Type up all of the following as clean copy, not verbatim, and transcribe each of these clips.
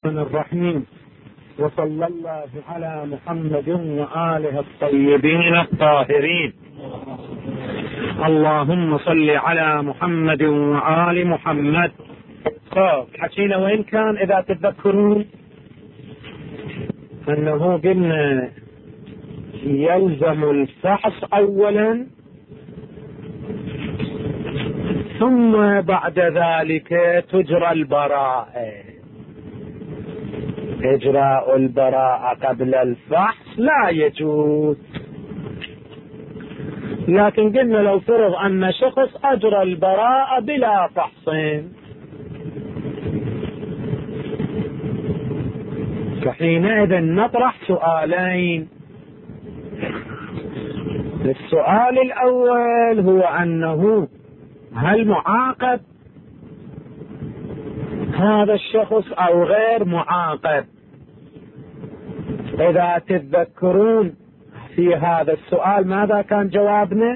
الرحيم، وصلى الله على محمد وآله الطيبين الطاهرين. اللهم صل على محمد وآل محمد. حكينا وين كان إذا تتذكرون أنه قلنا يلزم الفحص أولا، ثم بعد ذلك تجرى البراءة. إجراء البراءة قبل الفحص لا يجوز، لكن قلنا لو فرض أن شخص أجرى البراءة بلا فحص، فحينئذ نطرح سؤالين. السؤال الأول هو أنه هل معاقب هذا الشخص أو غير معاقب؟ إذا تتذكرون في هذا السؤال ماذا كان جوابنا؟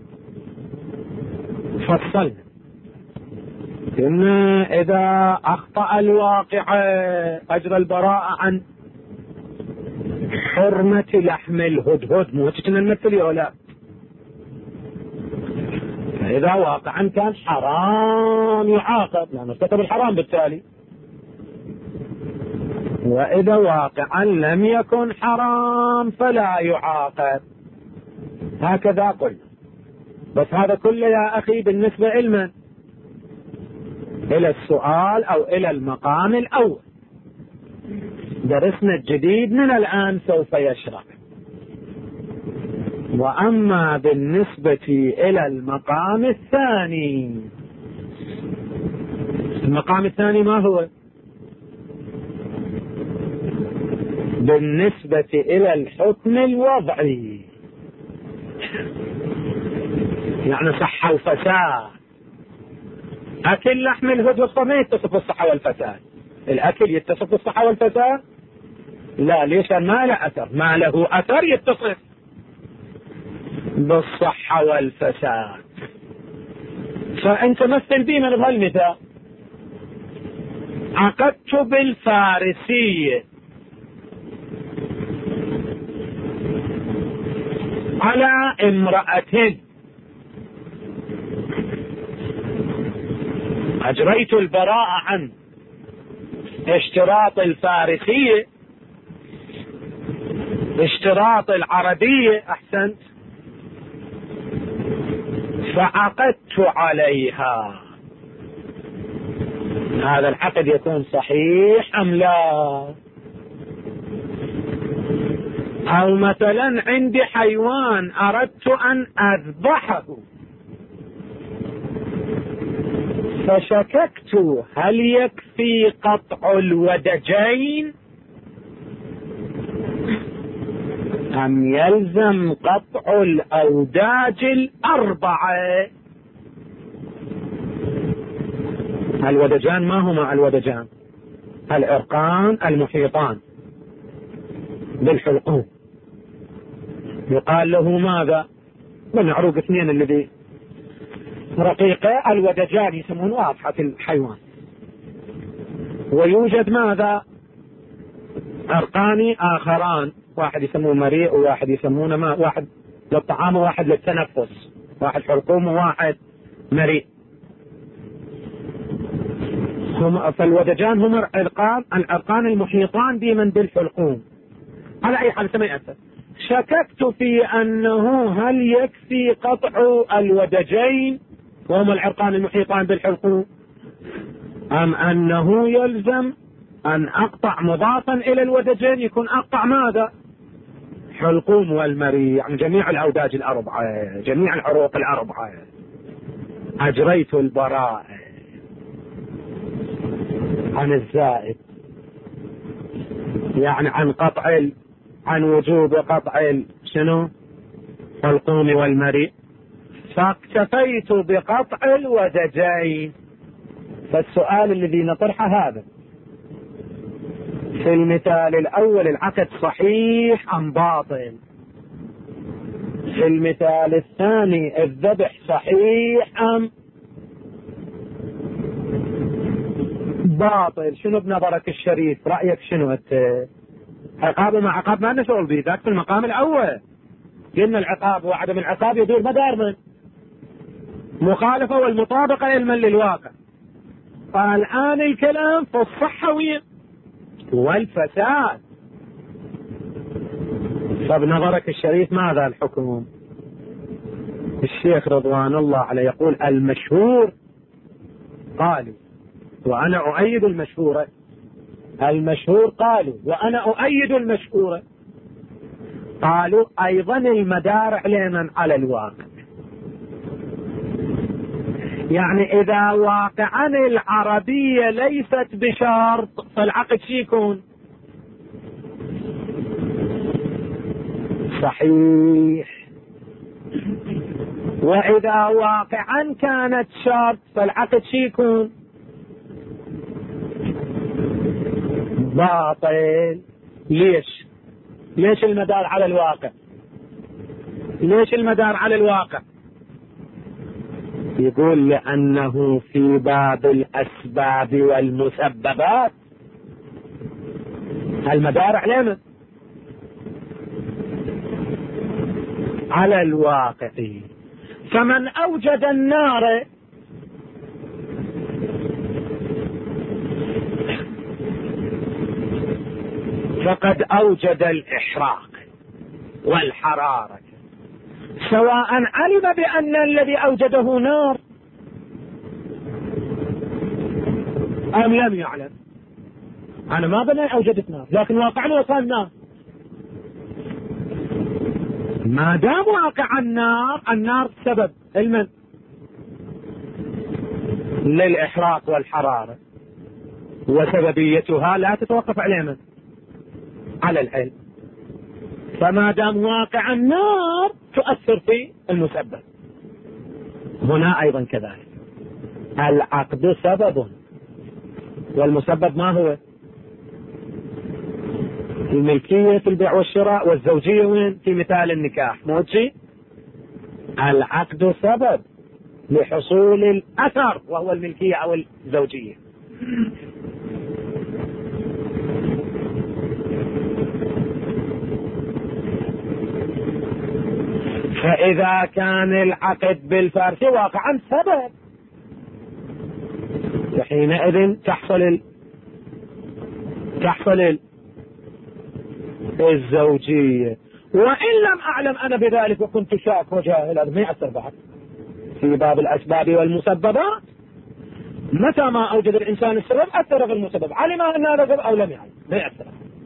فصلنا إن إذا أخطأ الواقع أجرى البراءة عن حرمة لحم الهدهد، مو كنا نمثل ولا؟ فإذا واقعا كان حرام يعاقب لأنه ارتكب الحرام بالتالي، وإذا واقعا لم يكن حرام فلا يعاقب. هكذا قلنا. بس هذا كله يا أخي بالنسبة علما إلى السؤال أو إلى المقام الأول. درسنا الجديد من الآن سوف يشرح. وأما بالنسبة إلى المقام الثاني، المقام الثاني ما هو؟ بالنسبة إلى الحكم الوضعي، يعني صحة وفساد. أكل لحم الهدهد ما يتصف بالصحة والفساد. الأكل يتصف بالصحة والفساد؟ لا، ليش؟ ما له أثر. ما له أثر يتصف بالصحة والفساد. فأنت مثل بي من بهالمثال، عقدت بالفارسية على امرأة، أجريت البراءة عن اشتراط الفارسية، اشتراط العربية، أحسنت، فعقدت عليها. هذا العقد يكون صحيح أم لا؟ أو مثلا عندي حيوان أردت أن أذبحه، فشككت هل يكفي قطع الودجين أم يلزم قطع الأوداج الأربعة؟ الودجان ما هما الودجان؟ العرقان المحيطان بالحلقوم، يقال له ماذا؟ من عروق اثنين الذي رقيقة، الودجان يسمون واضحة الحيوان. ويوجد ماذا؟ عرقان آخران، واحد يسمونه مريء وواحد يسمونه ما، واحد للطعام وواحد للتنفس، واحد حلقوم وواحد مريء. فالودجان هم العرقان المحيطان بمن بالحلقوم. على أي حال ما يأثر. شككت في أنه هل يكفي قطع الودجين وهم العرقان المحيطان بالحلقوم، أم أنه يلزم أن أقطع مضافا إلى الودجين، يكون أقطع ماذا؟ حلقوم والمريء، يعني جميع الأوداج الأربعة، جميع العروق الأربعة. أجريت البراءة عن الزائد، يعني عن وجوب قطع شنو؟ حلقوم والمريء، فاكتفيت بقطع الودجين. فالسؤال الذي نطرحه هذا: في المثال الأول العقد صحيح أم باطل؟ في المثال الثاني الذبح صحيح أم باطل. شنو بنظرك الشريف؟ رأيك شنو انت؟ عقاب مع عقاب ما لنا شغل به، ذاك في المقام الاول قلنا العقاب وعدم العقاب يدور مدار من مخالفة والمطابقة علما للواقع. فالآن الكلام في الصحة والفساد. فبنظرك الشريف ماذا الحكم؟ الشيخ رضوان الله عليه يقول المشهور قالوا وأنا أؤيد المشهورة. المشهور قالوا وأنا أؤيد المشهورة. قالوا أيضا المدار علما على الواقع. يعني إذا واقعا العربية ليست بشرط فالعقد شيكون صحيح، وإذا واقعا كانت شرط فالعقد شيكون باطل. ليش المدار على الواقع؟ ليش المدار على الواقع؟ يقول لأنه في باب الأسباب والمسببات المدار علينا على الواقع. فمن أوجد النار فقد أوجد الإحراق والحرارة، سواء علم بأن الذي أوجده نار أم لم يعلم. أنا ما بني أوجدت نار لكن واقعا وصل نار. ما دام واقع النار سبب علما للإحراق والحرارة، وسببيتها لا تتوقف على على العلم. فما دام واقع النار تؤثر في المسبب. هنا أيضا كذلك العقد سبب والمسبب ما هو؟ الملكية في البيع والشراء، والزوجية وين؟ في مثال النكاح موجي. العقد سبب لحصول الأثر وهو الملكية أو الزوجية. فإذا كان العقد بالفارس واقعا سبب فحينئذ تحصل الزوجية. وإن لم أعلم أنا بذلك وكنت شاك وجاهل، هذا ما يأثر بعد في باب الأسباب والمسببات. متى ما أوجد الإنسان السبب أثر في المسبب، علم أن هذا سبب أو لم يعلم ما يأثر.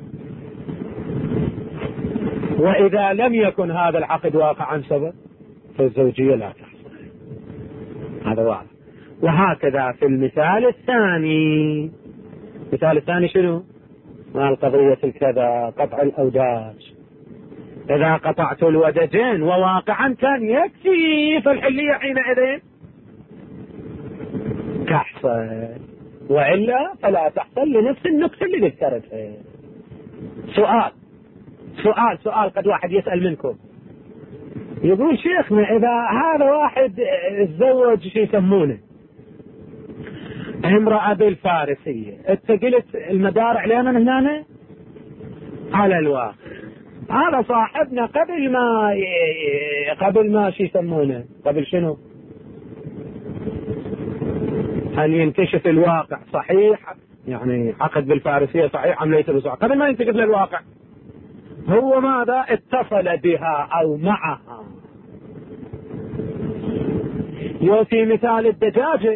وإذا لم يكن هذا العقد واقعا سبب فالزوجية لا تحصل. هذا واضح. وهكذا في المثال الثاني. المثال الثاني شنو؟ مع القضية الكذا قطع الأوداج. إذا قطعت الودجين وواقعا كان يكفي فالحلية حينئذ تحصل، وإلا فلا تحصل لنفس النقطة اللي ذكرتها. سؤال قد واحد يسأل منكم يقول شيخنا إذا هذا واحد تزوج شو يسمونه امرأة بالفارسية، انت قلت المدار علينا هنا على الواقع. هذا صاحبنا قبل ما شو يسمونه، قبل شنو أن ينكشف الواقع صحيح، يعني عقد بالفارسية صحيح أم ليس بصحيح، قبل ما ينكشف للواقع هو ماذا اتصل بها أو معها. في مثال الدجاجة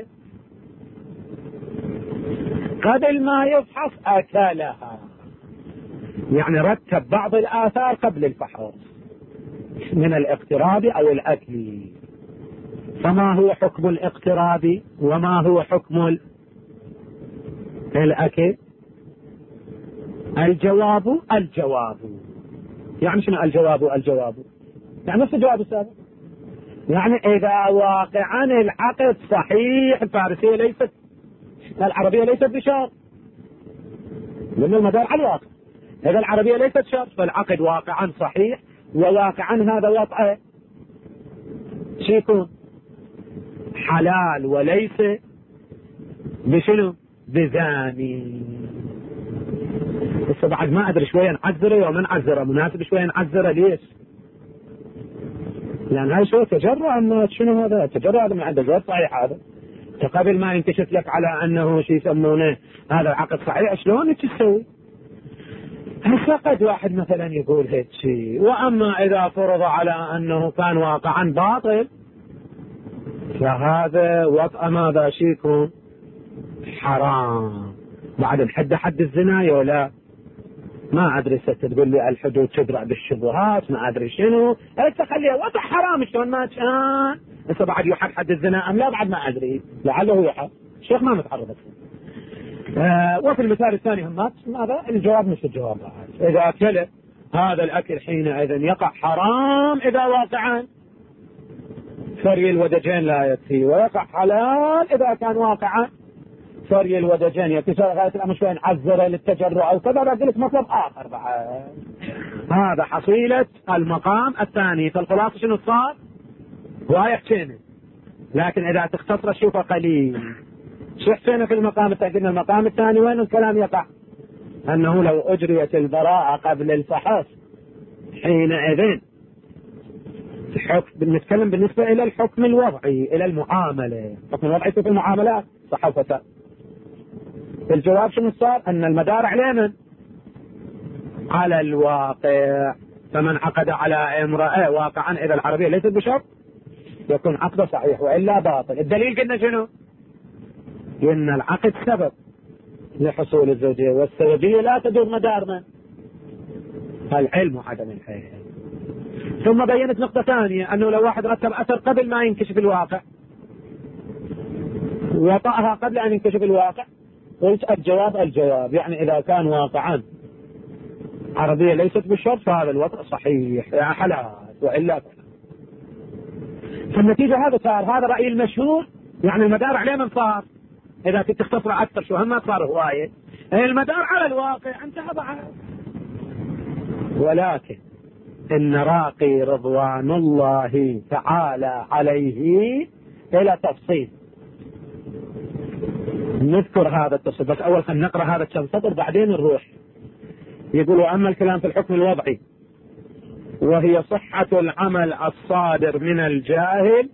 قبل ما يفحص أكلها، يعني رتب بعض الآثار قبل الفحص من الاقتراب أو الأكل. فما هو حكم الاقتراب وما هو حكم الأكل؟ الجواب يعني شنو الجواب يعني نفس الجواب السابق. يعني إذا واقعا العقد صحيح، الفارسية ليست العربية ليست بشرط لأن المدار على الواقع. إذا العربية ليست شرط فالعقد واقعا صحيح، وواقعا هذا وضعه شيكون حلال وليس بشنو بزاني. بس بعد ما أدري شوية نعذره وما نعذره، مناسب شوية نعذره. ليش؟ لأن هاي شو تجرع، أنه شنو هذا تجرع، هذا من عنده غير صحيح. هذا قبل ما ينكشف لك على أنه شيء يسمونه هذا العقد صحيح، شلون تسوي؟ هسه قد واحد مثلا يقول هيك شيء، وأما إذا فرض على أنه كان واقعا باطل فهذا وطأ ماذا شيكم حرام. بعد نحد حد الزنا ولا ما أدري ستقول لي الحدود تدرع بالشبهات ما أدري شنو، خليها وضع حرام شلون ما كان. هسه بعد يحد حد الزنا أم لا بعد ما أدري، لعله يحد. الشيخ ما متعرض فيه. وفي المثال الثاني هم ماذا الجواب مثل الجواب بعد. إذا أكل هذا الأكل حينئذ يقع حرام إذا واقعا، فري الودجين لا يكفي، ويقع حلال إذا كان واقعا فري الودجين يكفي. غاية الأمر شوي نعذره للتجرع أو كذا، بقول لك مطلب آخر بعد. هذا حصيلة المقام الثاني. فالخلاصة شنو صار؟ هواي حكينا، لكن إذا تختصر شوفه قليل. شو حكينا في المقام الثاني؟ قلنا المقام الثاني وين الكلام يقع؟ أنه لو أجريت البراءة قبل الفحص حينئذ بنتكلم بالنسبة إلى الحكم الوضعي، إلى المعاملة. الحكم الوضعي في المعاملات صح وفساد. الجواب شنو صار؟ أن المدار على من؟ على الواقع. فمن عقد على امرأة واقعا إذا العربية ليست بشرط يكون عقده صحيح وإلا باطل. الدليل قلنا شنو؟ قلنا العقد سبب لحصول الزوجية، والزوجية لا تدور مدار من؟ العلم وعدم الحيل. ثم بينت نقطة ثانية، أنه لو واحد رتب أثر قبل ما ينكشف الواقع وطأها قبل أن ينكشف الواقع، قلت الجواب يعني إذا كان واقعا عربية ليست بالشرط فهذا الوضع صحيح يا حلال وإلا فلا. فالنتيجة هذا صار، هذا رأي المشهور. يعني المدار عليه من صار؟ إذا كنت تختصر أكثر شو هم صار هواية، المدار على الواقع انتهى بعد. ولكن إن راقي رضوان الله تعالى عليه إلى تفصيل. نذكر هذا التفصيل بس أول خلينا نقرأ هذا كم سطر بعدين نروح. يقول وأما الكلام في الحكم الوضعي وهي صحة العمل الصادر من الجاهل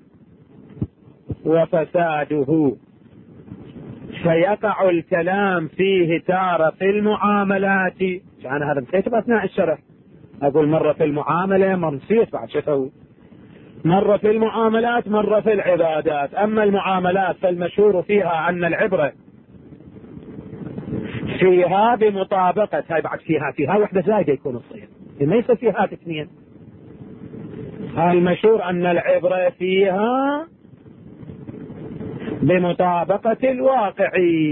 وفساده، فيقع الكلام فيه تارة في المعاملات. أنا هذا نسيت أثناء الشرح أقول مرة في المعاملة، مرة نسيت بعد شو أسوي، مرة في المعاملات مرة في العبادات. أما المعاملات فالمشهور فيها أن العبرة فيها بمطابقة، هاي بعد فيها وحدة زايدة يكون الصيغ ليس فيها اثنين. المشهور أن العبرة فيها بمطابقة الواقع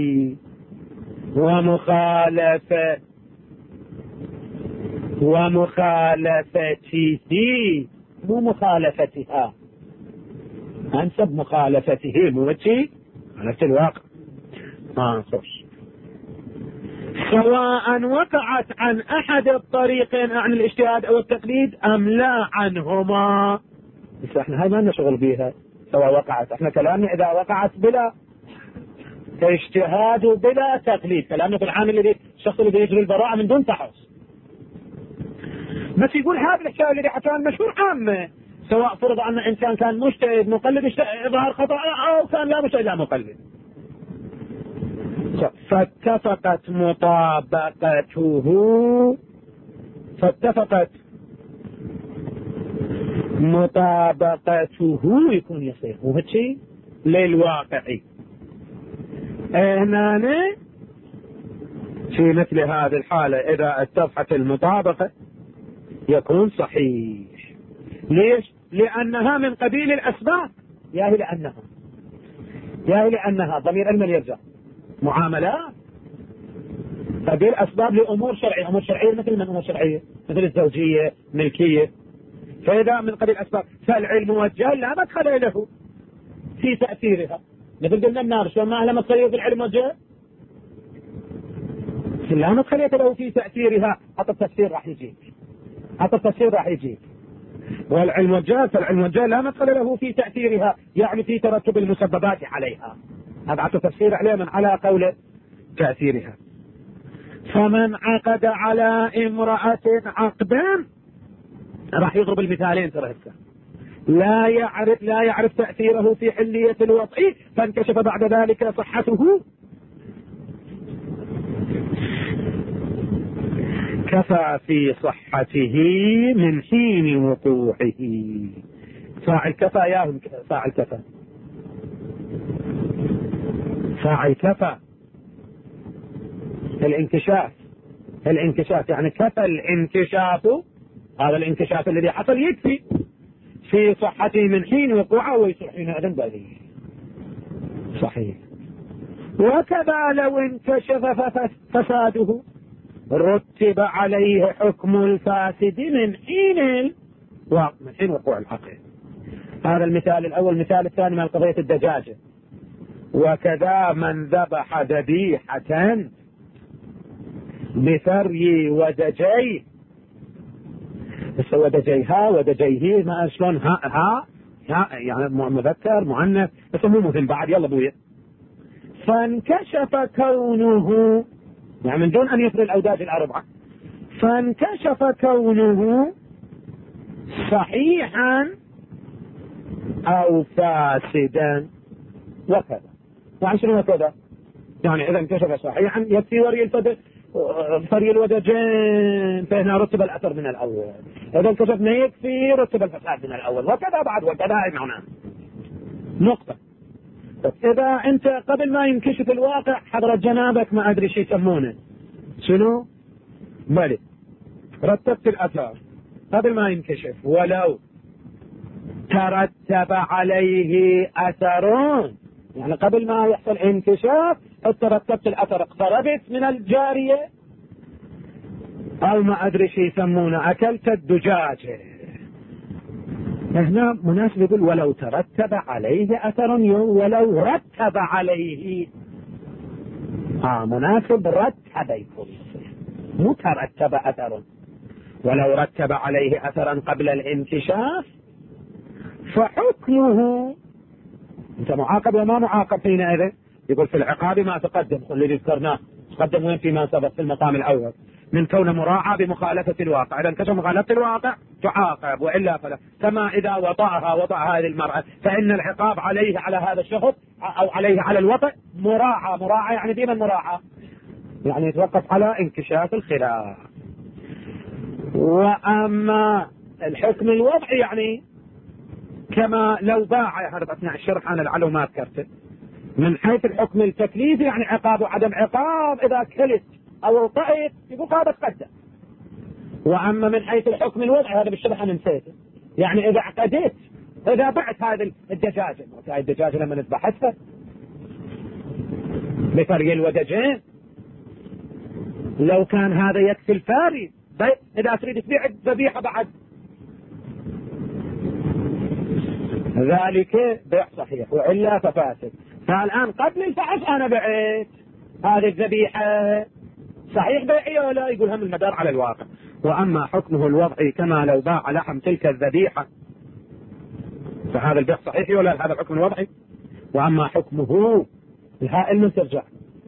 ومخالفته مو مخالفتها، أنسب مخالفته مو شيء نفس الواقع. صوش سواء وقعت عن أحد الطريقين عن الاجتهاد أو التقليد أم لا عنهما. بس احنا هاي ما لنا شغل بيها سواء وقعت، احنا كلامنا إذا وقعت بلا اجتهاد وبلا تقليد، كلامنا في العامل الذي الشخص الذي يجري البراءة من دون تحص. بس يقول هذا الاشياء اللي حكاها المشهور عامة، سواء فرض أن إنسان كان مجتهد مقلد إظهار خطأ أو كان لا مجتهد لا مقلد. فاتفقت مطابقته يكون يصير مو هالشيء للواقعي. هنا في مثل هذه الحالة إذا اتفقت المطابقة يكون صحيح. ليش؟ لأنها من قبيل الأسباب. يا لأنها ضمير علم يرجع معاملات قبيل أسباب لأمور شرعية. أمور شرعية مثل من أمور شرعية؟ مثل الزوجية، ملكية. فإذا من قبيل أسباب فالعلم والجهل لا مدخل له في تأثيرها. مثل قلنا النار شو ما لما تصير في العلم والجهل لا مدخل له في تأثيرها. حتى التفسير راح يجي والعلم والجهل، فالعلم والجهل لا مدخل له في تأثيرها، يعني في ترتب المسببات عليها. هذا عطوا تفسير عليه من على قوله تأثيرها. فمن عقد على امرأة عقدا راح يضرب المثالين ترى هسه، لا يعرف تأثيره في حلية الوضع، فانكشف بعد ذلك صحته، كفى في صحته من حين وقوعه. فاعل كفى ياهم فاعل كفى، فاعل كفى الانكشاف يعني كفى الانكشاف، هذا الانكشاف الذي حصل يكفي في صحته من حين وقوعه ويصير حينئذ بالغ. صحيح. وكذا لو انكشف فساده رتب عليه حكم الفاسد من حين وقوع العقل. هذا المثال الأول. المثال الثاني من قضية الدجاجة. وكذا من ذبح ذبيحة بثري ودجيه، بس ودجيها ودجيه ما شلون ها يعني مذكر مؤنث بس مو مهم بعد، يلا بويا. فانكشف كونه يعني من دون أن يفري الأوداج الأربعة، فانكشف كونه صحيحا أو فاسدا. وكذا يعني شنو وكذا؟ يعني إذا انكشف صحيحا يكفي فري الودجين، فهنا رتب الأثر من الأول. إذا انكشف ما يكفي رتب الفساد من الأول. وكذا بعد وكذا معناه نقطة. إذا أنت قبل ما ينكشف الواقع حضرت جنابك ما أدري شو يسمونه شنو بلي رتبت الأثر قبل ما ينكشف، ولو ترتب عليه أثرون يعني قبل ما يحصل انكشاف رتبت الأثر، اقتربت من الجارية أو ما أدري شو يسمونه أكلت الدجاجة. هنا مناسب يقول ولو ترتب عليه أثر، ولو رتب عليه مناسب رتب يكون مو ترتب أثر. ولو رتب عليه أثرا قبل الانكشاف فحكمه انت معاقب وما معاقب حينئذ. يقول في العقاب ما تقدم الذي ذكرناه تقدم وين فيما سبق في المقام الأول من كون مراعى بمخالفة الواقع. إذا انكشف مخالفة الواقع تعاقب وإلا فلا. كما إذا وضع هذه المرأة فإن العقاب عليه على هذا الشخص أو عليه على الوطئ مراعى يعني ديما مراعى يعني يتوقف على انكشاف الخلاف. وأما الحكم الوضعي يعني كما لو باع، هذا أثناء الشرح أنا لعله ما ذكرته. من حيث الحكم التكليفي يعني عقاب وعدم عقاب، إذا كلت أو طئت يقول هذا تقدم. وأما من حيث الحكم الوضعي هذا بالشرح أنا نسيته، يعني إذا اعتديت إذا بعت هذه الدجاجة، هاي الدجاجة لما نذبحتها بفري الودجين لو كان هذا يكفي الفاري، إذا تريد تبيع ذبيحة بعد ذلك بيع صحيح وإلا ففاسد. فالآن قبل الفحص أنا بعت هذه الذبيحة صحيح بيعي ولا؟ يقول هم المدار على الواقع. وأما حكمه الوضعي كما لو باع لحم تلك الذبيحة فهذا البيع صحيح ولا هذا الحكم الوضعي. وأما حكمه الهائل من ترجع،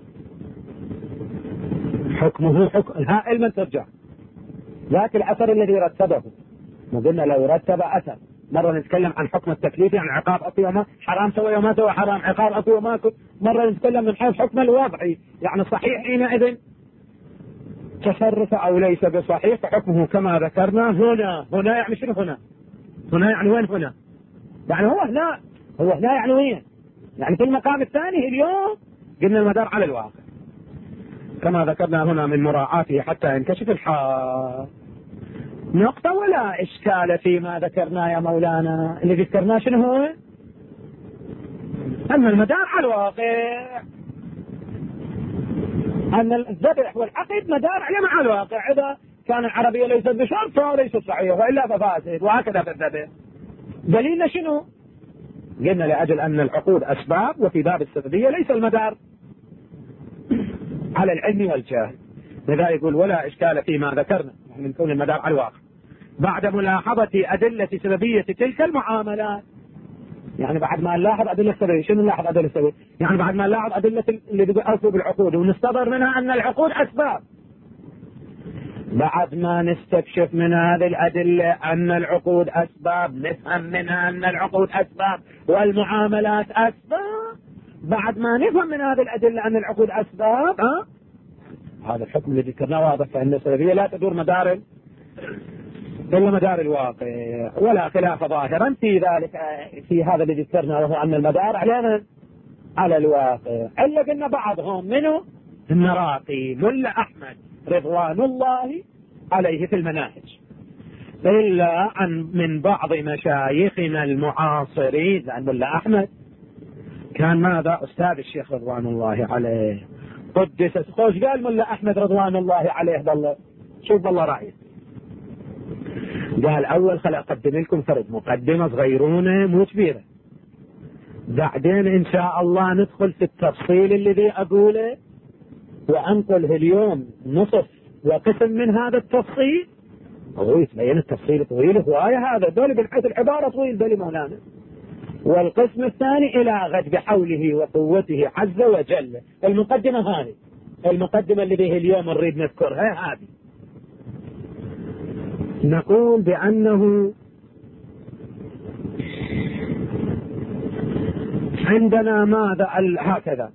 حكمه حكم الهائل من ترجع ذاك الأثر الذي رتبه. ما قلنا لو رتب أثر، مرة نتكلم عن حكم التكليف يعني عقاب أطي وما حرام سوى وما سوى حرام، عقاب أطي وما كنت. مرة نتكلم من حيث حكم الوضعي يعني صحيح حينئذ تصرف أو ليس بصحيح فحكمه كما ذكرنا. هنا يعني شنو هنا يعني وين هنا؟ يعني هو هنا يعني وين؟ يعني في المقام الثاني اليوم قلنا المدار على الواقع كما ذكرنا هنا من مراعاته حتى ينكشف الحال. نقطة ولا إشكال فيما ذكرنا يا مولانا؟ اللي ذكرناه شنو هو؟ أن المدار على الواقع، أن الذبح والعقد مدار على الواقع. إذا كان العربية ليست بشرط فهو ليس صحيح وإلا ففاسد، وهكذا في الذبح. دليلنا شنو؟ قلنا لأجل أن العقود أسباب وفي باب السببية ليس المدار على العلم والجهل. لذا يقول ولا إشكال فيما ذكرنا من كون المدار على الواقع بعد ملاحظة أدلة سببية تلك المعاملات. يعني بعد ما نلاحظ أدلة السببية. شنو نلاحظ أدلة السببية؟ يعني بعد ما نلاحظ أدلة اللي بيأثروا بالعقود ونستدر منها أن العقود أسباب، بعد ما نستكشف من هذه الأدلة أن العقود أسباب، نفهم منها أن العقود أسباب والمعاملات أسباب، بعد ما نفهم من هذه الأدلة أن العقود أسباب، هذا الحكم الذي ذكرناه واضح، فإن السببية لا تدور مدار إلا مدار الواقع، ولا خلاف ظاهرا في ذلك في هذا الذي ذكرناه، وهو أن المدار على الواقع. إلا قلنا بعضهم منه النراقي ملا أحمد رضوان الله عليه في المناهج، إلا أن من بعض مشايخنا المعاصرين، لأن ملا أحمد كان ماذا؟ أستاذ الشيخ رضوان الله عليه قدس خوش. قال ملا أحمد رضوان الله عليه بالله، شوف بالله رأيه، قال أول خلق أقدم لكم فرد مقدمة صغيرونة مو كبيرة، بعدين إن شاء الله ندخل في التفصيل الذي أقوله وأنقله اليوم نصف وقسم من هذا التفصيل. هو يتبين التفصيل طويل هواية، هذا دول بالحيث العبارة طويل دول مولانا، والقسم الثاني إلى غد بحوله وقوته عز وجل. المقدمة هذه المقدمة اللي به اليوم نريد نذكرها هذه، نقول بأنه عندنا ماذا هكذا،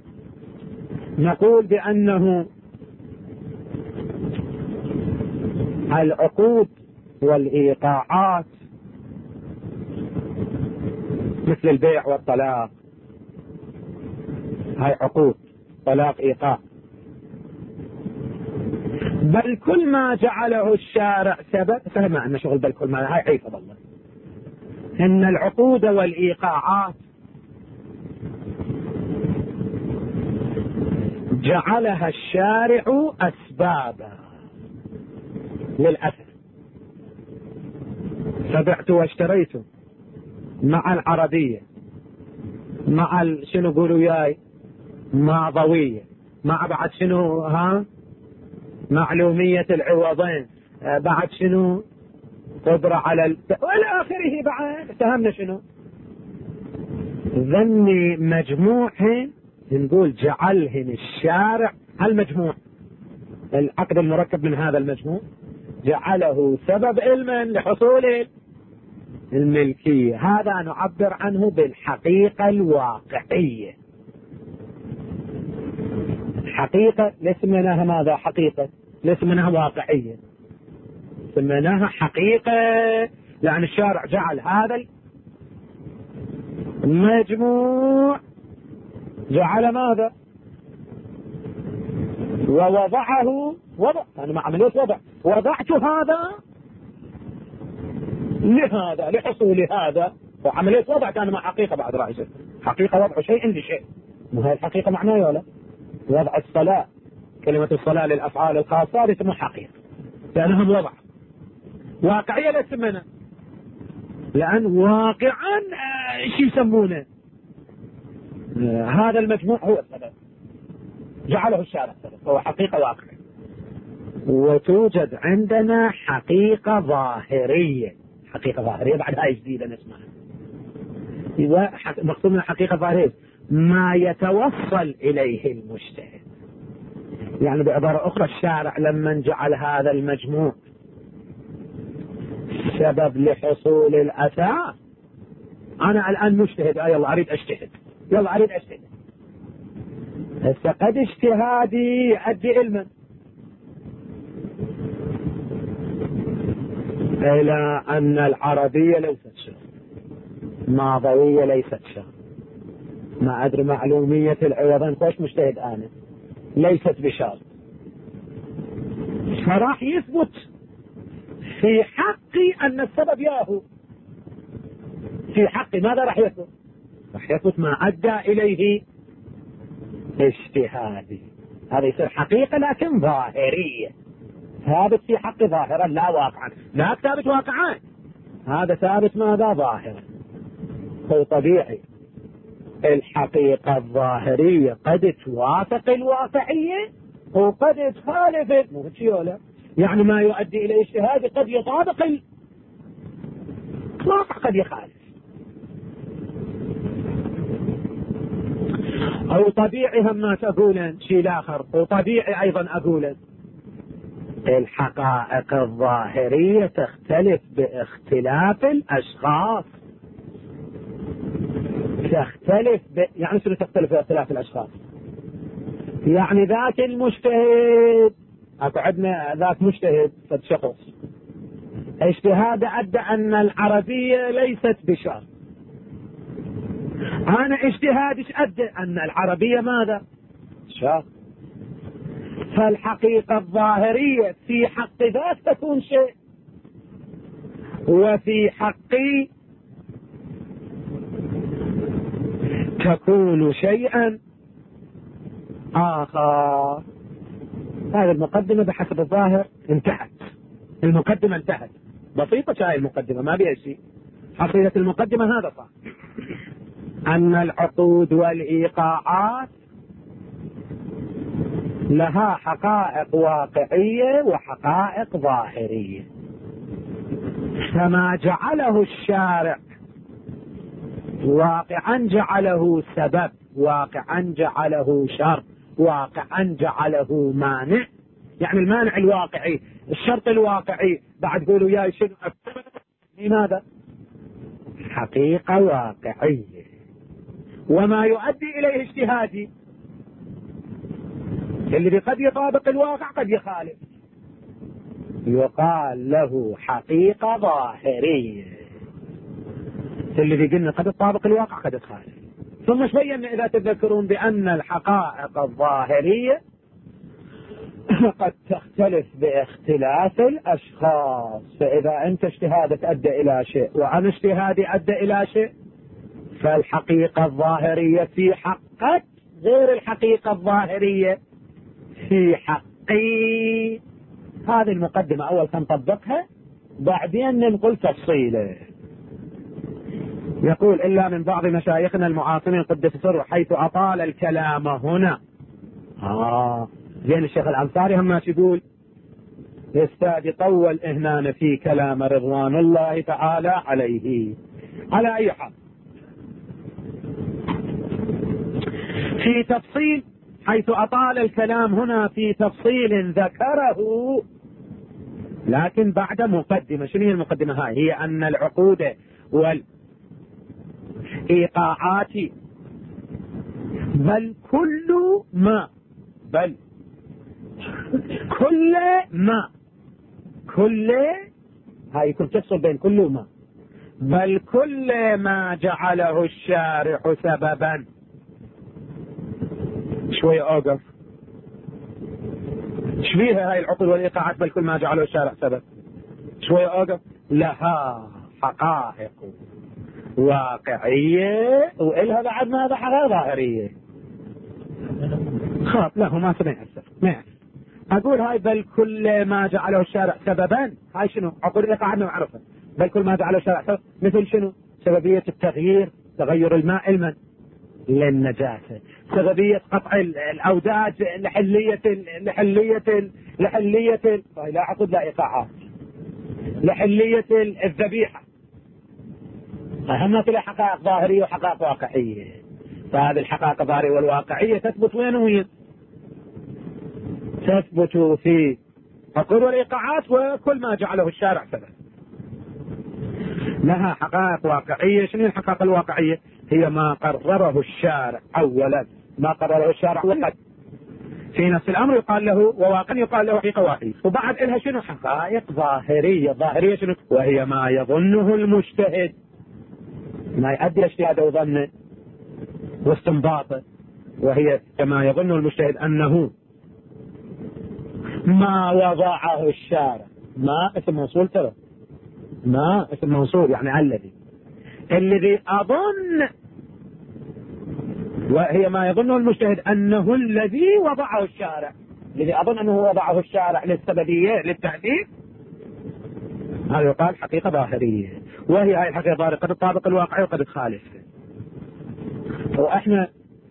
نقول بأنه العقود والإيقاعات مثل البيع والطلاق، هاي عقود، طلاق إيقاع، بل كل ما جعله الشارع سبب، فهم أن شغل بل كل ما، هاي عيفة بالله، إن العقود والإيقاعات جعلها الشارع أسبابا للأثر. فبعت واشتريت مع العربية، مع شنو قولوا ياي، مع ضوية، مع بعد شنو معلومية العوضين، بعد شنو قدرة على والى آخره، بعد فهمنا شنو ذني مجموعهن، نقول جعلهن الشارع المجموع، العقد المركب من هذا المجموع جعله سبب علما لحصول الملكية. هذا نعبر عنه بالحقيقة الواقعية. حقيقة ليس منها ماذا؟ حقيقة ليس منها واقعية، سميناها حقيقة لأن الشارع جعل هذا المجموع، جعل ماذا؟ ووضعه أنا ما عملت وضعت هذا لهذا لحصول هذا، وعملية وضع كان مع حقيقة بعد رأيسه، حقيقة وضع شيء لشيء، مو هاي الحقيقة معناه ولا وضع الصلاة، كلمة الصلاة للأفعال الخاصة هذه اسمها حقيقة لأنهم وضع واقعية، لا تسمينا لأن واقعا شو يسمونه هذا المجموع هو السبب، جعله الشارع السبب، هو حقيقة واقعية. وتوجد عندنا حقيقة ظاهرية، حقيقة ظاهرية بعد هاي جديدة نسمعها، إذا مقصود من حقيقة ظاهرية ما يتوصل إليه المجتهد. يعني بعبارة أخرى الشارع لما جعل هذا المجموع سبب لحصول الأثار، أنا الآن مجتهد، يلا أريد أجتهد، يلا أريد أجتهد، هسه قد اجتهادي يؤدي علما إلى أن العربية ليست شرط، ماضوية ليست شرط، ما أدري معلومية العوضين خوش مجتهد أنا ليست بشرط، فراح يثبت في حقي أن السبب ياهو، في حقي ماذا راح يثبت؟ راح يثبت ما أدى إليه اجتهادي، هذا يصير حقيقة لكن ظاهرية، ثابت في حق ظاهرا لا واقعا، لا ثابت واقعا، هذا ثابت ماذا؟ ظاهرا. هو طبيعي الحقيقة الظاهرية قد توافق الواقعية وقد تخالف، مو ولا يعني ما يؤدي إلى اجتهاد قد يطابق الواقع قد يخالف. أو طبيعي هم ما تقولن شيء آخر، وطبيعي أيضا أقولن. الحقائق الظاهرية تختلف باختلاف الأشخاص. تختلف يعني شنو تختلف باختلاف الأشخاص؟ يعني ذاك المجتهد، اكو عندنا ذاك مجتهد فد شخص اجتهاد أدى أن العربية ليست بشرط، أنا اجتهادي أدى أن العربية ماذا؟ شرط. فالحقيقة الظاهرية في حق ذات تكون شيء، وفي حقي تكون شيئا آخر. هذه المقدمة بحسب الظاهر انتهت. المقدمة انتهت، بسيطة هاي المقدمة ما بيها شيء. حقيقة المقدمة هذا صح، أن العقود والإيقاعات لها حقائق واقعية وحقائق ظاهرية، فما جعله الشارع واقعا جعله سبب، واقعا جعله شرط، واقعا جعله مانع. يعني المانع الواقعي، الشرط الواقعي، بعد قولوا يا شنو لماذا؟ حقيقة واقعية. وما يؤدي إليه اجتهادي اللي قد يطابق الواقع قد يخالف، يقال له حقيقة ظاهرية. اللي قلنا قد تطابق الواقع قد تخالف. ثم بينا إذا تذكرون بأن الحقائق الظاهرية قد تختلف باختلاف الأشخاص. فإذا أنت اجتهادك أدى إلى شيء وأنا اجتهادي أدى إلى شيء، فالحقيقة الظاهرية في حقك غير الحقيقة الظاهرية في حقي. هذه المقدمة أول نطبقها، بعدين ننقل تفصيله. يقول إلا من بعض مشايخنا المعاصرين قدس سره حيث أطال الكلام هنا. زين الشيخ الأنصاري هم ماشي يقول يستاذ طول هنا في كلام رضوان الله تعالى عليه. على أي حال، في تفصيل حيث أطال الكلام هنا في تفصيل ذكره، لكن بعد مقدمة. شنو هي المقدمة هاي؟ هي أن العقود والإيقاعات بل كل ما كل هاي يكون تفصل بين كل وما، بل كل ما جعله الشارع سببا. شوية أوقف، شبيها هاي العقود والإيقاعات بل كل ما جعله الشارع سبب. شوية أوقف، لها حقائق واقعية وإلها بعد ماذا حقائق ظاهرية. خاف له ما يأثر ما يأثر. أقول هاي بل كل ما جعله الشارع سببا، هاي شنو؟ عقود الإيقاعات نعرفها. بل كل ما جعله الشارع سبب، مثل شنو؟ سببية التغيير، تغير الماء المن للنجاسة، سببية قطع الأوداج، لحلية لا عقود لا إيقاعات، لحلية الذبيحة. أهمها لها حقائق ظاهرية وحقائق واقعية. فهذه الحقائق الظاهرية والواقعية تثبت وين وين؟ تثبت في عقود والإيقاعات وكل ما جعله الشارع سبب. لها حقائق واقعية. شنو الحقائق الواقعية؟ هي ما قرره الشارع أولا، ما قرره الشارع أولا في نفس الأمر يقال له وواقع، يقال له حقيقة واقعية. وبعد إلها شنو؟ حقائق ظاهرية. ظاهرية شنو؟ وهي ما يظنه المجتهد، ما يؤدي اجتهاده وظنه واستنباطه، وهي كما يظنه المجتهد أنه ما وضعه الشارع. ما اسم موصول، ترى ما اسم موصول يعني الذي أظن، وهي ما يظنه المجتهد أنه الذي وضعه الشارع، الذي أظن أنه وضعه الشارع للسببية للتعديل، هذا يقال حقيقة ظاهرية. وهي هاي الحقيقة ظاهرية قد تطابق الواقع وقد تخالف. وإحنا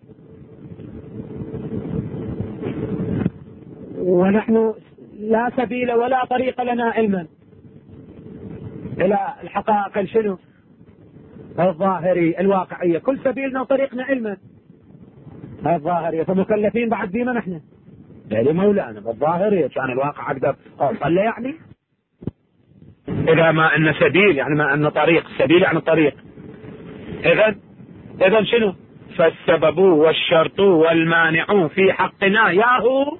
ونحن لا سبيل ولا طريق لنا علما إلى الحقائق شنو؟ الظاهري الواقعية. كل سبيلنا وطريقنا علما. الظاهرية فمكلفين بعد بينا نحن يعني مولانا بالظاهرية كان الواقع أقدر أوصل له يعني. إذا ما أن سبيل يعني ما أن طريق، سبيل يعني طريق. إذن شنو؟ فالسبب والشرط والمانع في حقنا ياهو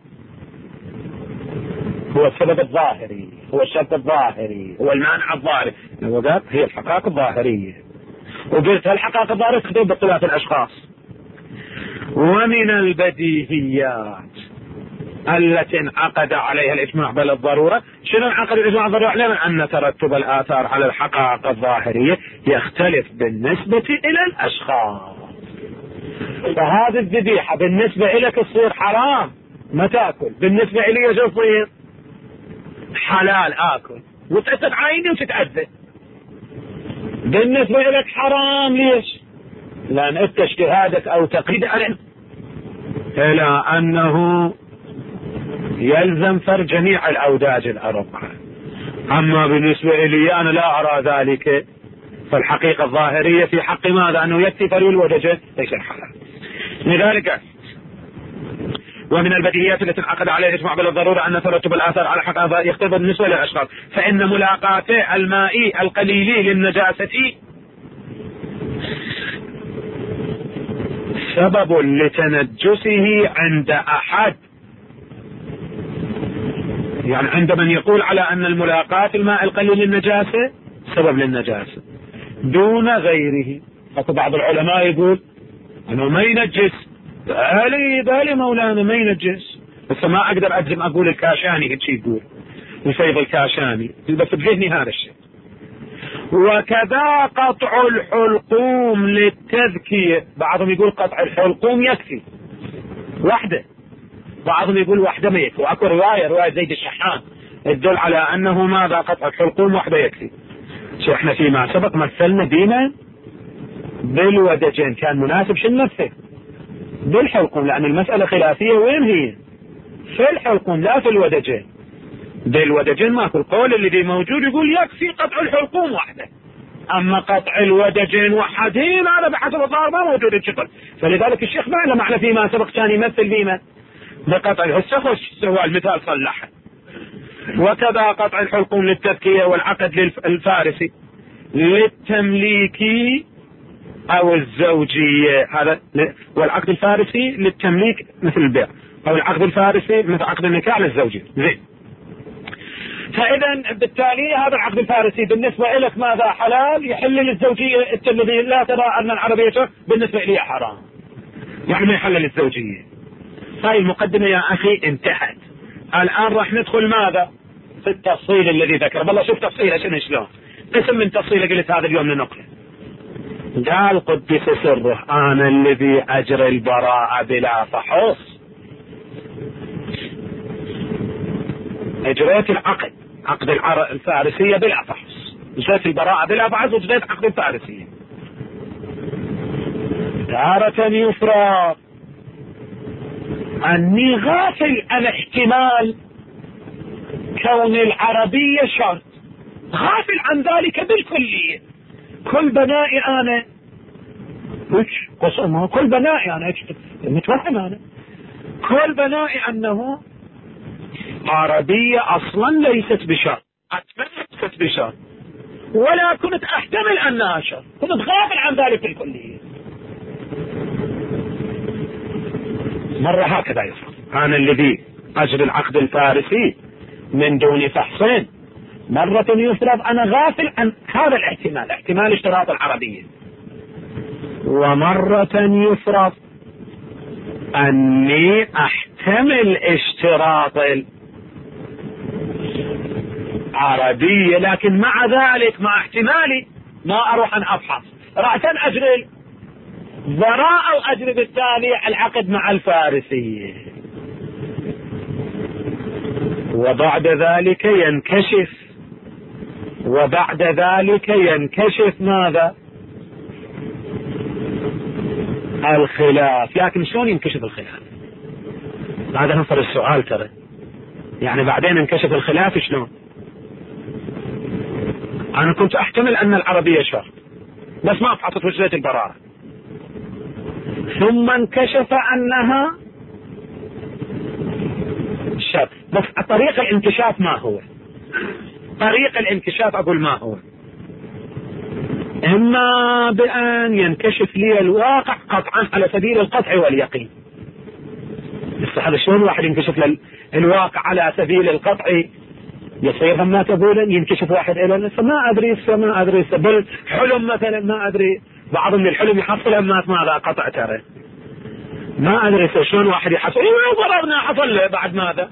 هو السبب الظاهري، هو الشرط الظاهري، هو المانع الظاهري، هي الحقائق الظاهرية. وقلت الحقائق الظاهرية تخدم باختلاف الأشخاص. ومن البديهيات التي انعقد عليها الإجماع بل الضرورة. شنو انعقد الإجماع بالضرورة علينا؟ أن ترتب الآثار على الحقائق الظاهرية يختلف بالنسبة إلى الأشخاص. فهذه الذبيحة بالنسبة إليك تصير حرام ما تأكل، بالنسبة إلي يجوز تصير حلال آكل وتأثر عيني وتتأذى. بالنسبة إليك حرام ليش؟ لأن أنت اجتهادك أو تقييد إلى أنه يلزم فرج جميع الأوداج الأربعة. أما بالنسبة إلي أنا لا أرى ذلك، فالحقيقة الظاهرية في حق ماذا؟ أنه يكفي فري الودجة ليس الحلال. لذلك ومن البديهيات التي انعقد عليها الإجماع بالضرورة أن ترتب الآثار على حقائق يختلف بالنسبة للأشخاص، فإن ملاقاة الماء القليل للنجاسة سبب لتنجسه عند أحد، يعني عند من يقول على أن الملاقاة الماء القليل للنجاسة سبب للنجاسة دون غيره. فبعض العلماء يقول أنه ما ينجس، بالي مولانا ما ينجس، بس ما أقدر أجزم أقول الكاشاني هيك يقول يفيض الكاشاني، بس بذهني هذا الشيء. وكذا قطع الحلقوم للتذكية، بعضهم يقول قطع الحلقوم يكفي واحدة، بعضهم يقول واحدة ما يكفي. وأكو رواية زيد الشحان تدل على أنه ماذا قطع الحلقوم واحدة يكفي. شو احنا فيما سبق مثلنا ديما بالودجين، كان مناسب شو نمثل بالحلقوم، لأن المسألة خلافية. وين هي؟ في الحلقوم لا في الودجين. بالودجين ماكو، القول الذي موجود يقول يكفي قطع الحلقوم واحدة، أما قطع الودجين وحدين هذا بحسب الظاهر ما موجود الشغل. فلذلك الشيخ ما له معنى فيما سبق كان يمثل بيما بقطع السخش سوى المثال صلحه. وكذا قطع الحلقوم للتذكية والعقد للفارسي للتمليك أو الزوجية، هذا والعقد الفارسي للتمليك مثل البيع، أو العقد الفارسي مثل عقد النكاح للزوجية. زين، فإذا بالتالي هذا العقد الفارسي بالنسبة لك ماذا؟ حلال، يحل للزوجية الذي لا ترى أن العربية بالنسبة لي حرام، يعني ما يحل للزوجية. هاي المقدمة يا أخي انتهت. الآن راح ندخل ماذا؟ في التفصيل الذي ذكر. والله شوف تفصيله شلون، قسم من تفصيله قلت هذا اليوم لنقله. قال قدس سره أنا الذي أجري البراءة بلا فحص، أجريت العقد، عقد الفارسية بلا فحص، أجريت البراءة بلا فحص وأجريت عقد الفارسية. تارة يفرض أني غافل عن احتمال كون العربية شرط، غافل عن ذلك بالكلية. كل بنائي أنا كل بنائي أنا متوهم أنا كل بنائي أنه عربية أصلا ليست بشرط، ليست بشرط، ولا كنت أحتمل أنها شرط، كنت غافل عن ذلك بالكلية. مرة هكذا يفرض أنا الذي أجري العقد الفارسي من دون فحصين، مرة يفرض أنا غافل عن هذا الاحتمال، احتمال اشتراط العربية، ومرة يفرض أني أحتمل اشتراط العربية، لكن مع ذلك مع احتمالي ما أروح أن أفحص، رأسا أجري براءة وأجري بالتالي العقد مع الفارسية. وبعد ذلك ينكشف ماذا؟ الخلاف. لكن شلون ينكشف الخلاف؟ هذا نفر السؤال ترى، يعني بعدين انكشف الخلاف شلون؟ أنا كنت أحتمل أن العربية شرط بس ما فحصت وجدت البراءة، ثم انكشف أنها شر. بس طريق الانكشاف ما هو؟ طريق الانكشاف أقول ما هو؟ إما بأن ينكشف لي الواقع قطعا على سبيل القطع واليقين. بس هذا شلون واحد ينكشف الواقع على سبيل القطع؟ يصير ما تقول ينكشف واحد إلى نفسه ما أدري بل حلم مثلا ما أدري، بعض من الحلم يحصل أمات ماذا قطع ترى ما أدري شلون واحد يحصل ضررنا حصل بعد ماذا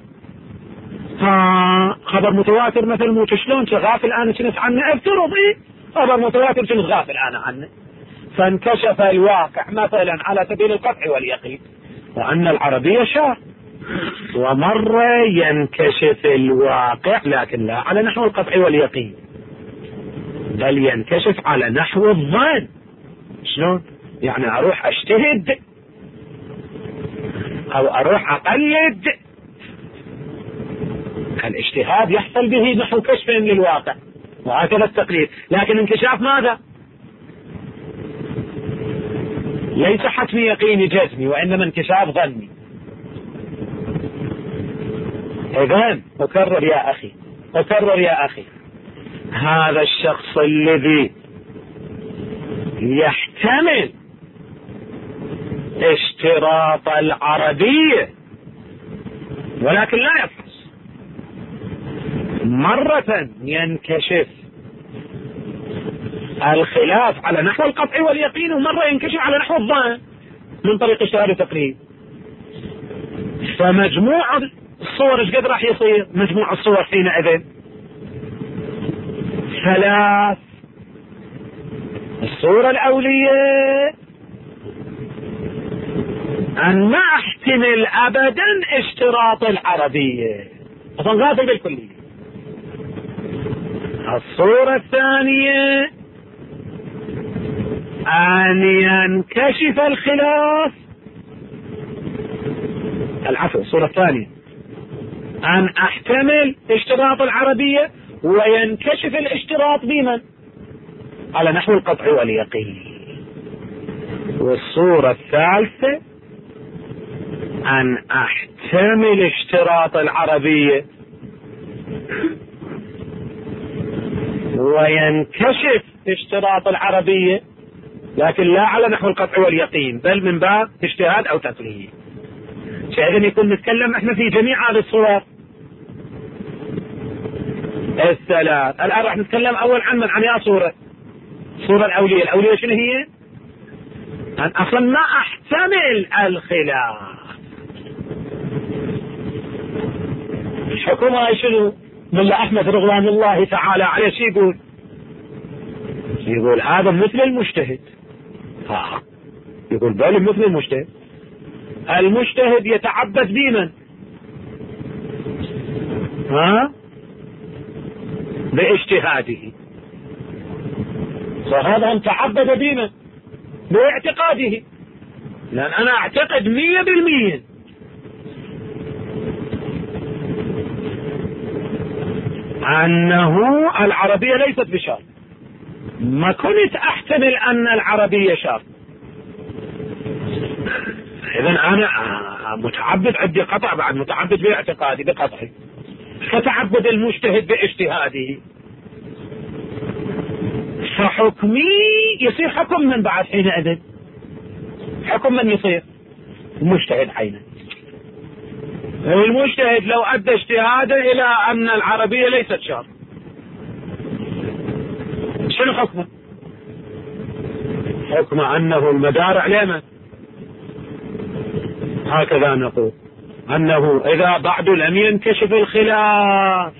خبر متواتر مثلا مو شلون غافل أنا كنت عنه افترض خبر متواتر كنت غافل أنا عنه، فانكشف الواقع مثلا على سبيل القطع واليقين وأن العربية شاذ، ومرة ينكشف الواقع لكن لا على نحو القطع واليقين بل ينكشف على نحو الظن. شلون يعني؟ أروح أجتهد أو أروح أقلد، الاجتهاد يحصل به نحو كشف للواقع وهكذا التقليد، لكن انكشاف ماذا؟ ليس حتمي يقيني جزمي وإنما انكشاف ظني. إذن أكرر يا أخي هذا الشخص الذي يحتمل اشتراط العربية ولكن لا يفحص، مرة ينكشف الخلاف على نحو القطع واليقين ومرة ينكشف على نحو الظن من طريق اجتهاد وتقليد. فمجموع الصور ايش قد راح يصير؟ مجموع الصور حينئذ 3. الصورة الأولية أن ما احتمل أبدا اشتراط العربية أصلا غافل بالكلية. الصورة الثانية أن ينكشف الخلاف الصورة الثانية أن أحتمل اشتراط العربية وينكشف الاشتراط بمن؟ على نحو القطع واليقين. والصورة الثالثة أن أحتمل اشتراط العربية وينكشف اشتراط العربية لكن لا على نحو القطع واليقين بل من باب اجتهاد أو تقليد. شايفين يكون نتكلم احنا في جميع هذه الصور الثلاث. الآن راح نتكلم أول عن يا صورة الصورة الأولية شنو هي؟ أن أصلا ما أحتمل الخلاف. الحكومة شنو؟ ملا أحمد رضوان الله تعالى عليه شو يقول هذا مثل المجتهد. يقول بل مثل المجتهد. المجتهد يتعبد بمن؟ باجتهاده، فهذا ان تعبد بمن؟ باعتقاده، لأن أنا أعتقد 100% أنه العربية ليست بشرط، ما كنت أحتمل أن العربية شرط. إذن أنا متعبد عندي قطع بعد متعبد باعتقادي بقطعي، فتعبد المجتهد باجتهاده، فحكمي يصير حكم من بعد حينئذ. حكم من يصير؟ المجتهد حينئذ. المجتهد لو أدى اجتهاده إلى أن العربية ليست شرط شنو حكمه؟ حكم أنه المدار عليه هكذا نقول أنه إذا بعد لم ينكشف الخلاف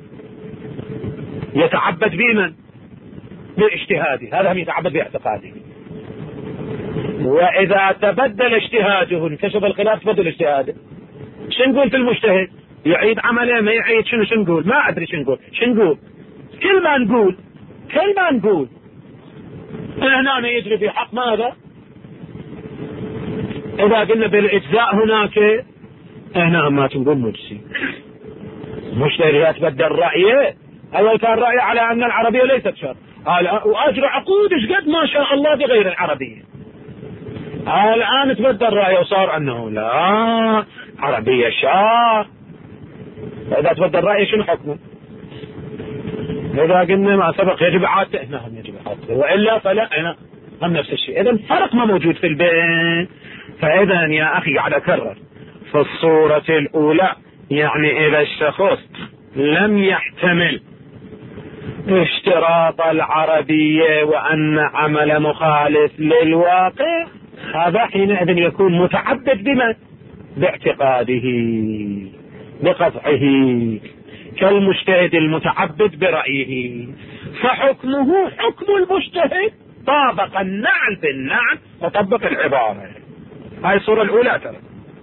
يتعبد بمن؟ باجتهاده، هذا هم يتعبد باعتقاده. وإذا تبدل اجتهاده انكشف الخلاف تبدل اجتهاده، شو نقول في المجتهد؟ يعيد عمله ما يعيد؟ شنو نقول؟ ما أدري شو نقول. كل ما نقول هنا يجري في حق ماذا؟ إذا قلنا بالإجزاء هناك هنا ما تنقول مجزي. مجتهد يتبدل رأيه، أول كان رأيه على أن العربية ليست شرط، وأجرى عقود قد ما شاء الله بغير العربية، الآن تبدل رأيه وصار أنه لا عربية شاذ. إذا تبدل رأيه شنو حكمه؟ إذا قلنا ما سبق يجب إعادته، نعم يجب إعادته، وإلا فلا أنا هم نفس الشيء. إذا فرق ما موجود في البين. فإذا يا أخي قاعد أكرر، في الصورة الأولى يعني إذا الشخص لم يحتمل اشتراط العربية وأن عمل مخالف للواقع، هذا حينئذ يكون متعبد بما؟ باعتقاده بقطعه، كالمجتهد المتعبد برأيه، فحكمه حكم المجتهد، طابق النعل بالنعل وطبق العبارة. هاي الصورة الأولى ترى.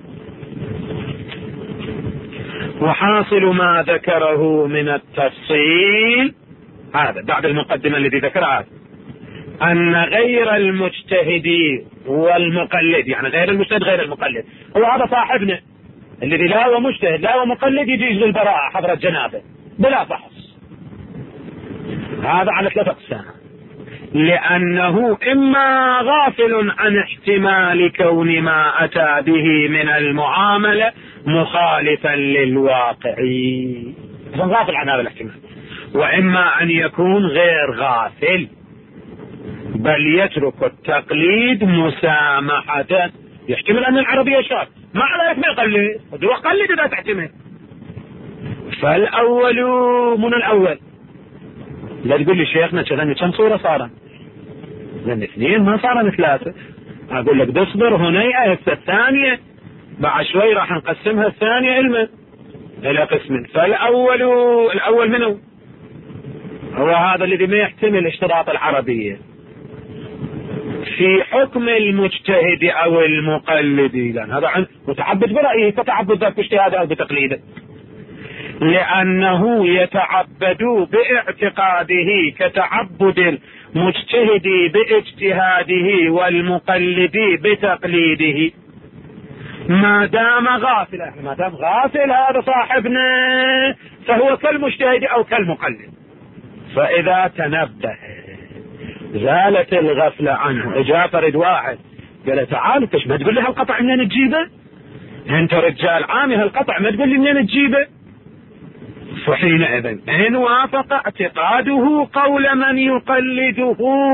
وحاصل ما ذكره من التفصيل هذا بعد المقدمة الذي ذكرها، أن غير المجتهد والمقلد، يعني غير المجتهد غير المقلد، هو هذا صاحبنا الذي لا هو مجتهد لا هو مقلد، يجيز للبراءة حضرة جنابه بلا فحص. هذا على 3 أقسام، لأنه إما غافل عن احتمال كون ما أتى به من المعاملة مخالفا للواقع، غافل عن هذا الاحتمال، وإما أن يكون غير غافل بل يترك التقليد مسامحة، يحتمل أن العربية شاذ، مع ذلك ما يقلد، وقلد إذا تحتمل. فالأول من الأول، لا تقول لي شيخنا كم صورة صار؟ لأن 2 ما صار 3. أقول لك تصبر هنا الثانية، بعد شوي راح نقسمها الثانية علما إلى قسم. فالأول منه هو هذا الذي ما يحتمل اشتراط العربية في حكم المجتهد أو المقلد، لأن هذا متعبد برأيه كتعبد باجتهاده أو بتقليده، لأنه يتعبد باعتقاده كتعبد المجتهد باجتهاده والمقلد بتقليده، ما دام غافلا. ما دام غافل هذا صاحبنا فهو كالمجتهد أو كالمقلد. فإذا تنبه زالت الغفلة عنه، اجا فرد واحد قال تعال انت ما تقول لي هالقطع منين تجيبه؟ انت رجال عامي، هالقطع ما تقول لي منين تجيبه؟ فحينئذ ان وافق اعتقاده قول من يقلده،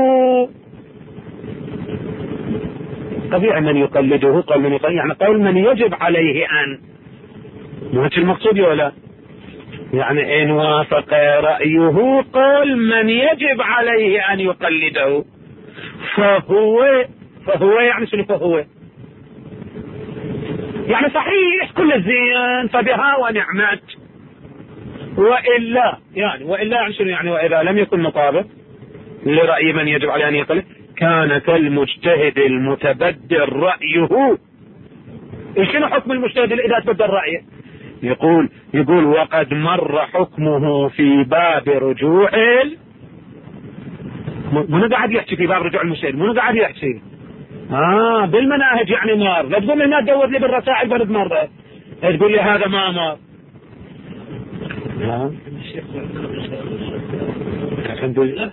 طبيعي من يقلده قول من يقلده، يعني قول من يجب عليه ان، مو المقصود ولا؟ يعني ان وافق رأيه قول من يجب عليه ان يقلده فهو يعني شنو فهو؟ يعني صحيح كل الزين فبها ونعمت، وإلا يعني شنو؟ يعني وإذا لم يكن مطابق لرأي من يجب عليه أن يقلد كان كالمجتهد المتبدل رأيه. شنو حكم المجتهد إذا تبدل رأيه؟ يقول وقد مر حكمه في باب رجوع منو قاعد يحكي في باب رجوع المجتهد؟ منو قاعد يحكي؟ بالمناهج يعني مار. لا تقول لي هنا تدور لي بالرسائل بلد مرة تقول لي هذا ما مار. الحمد لله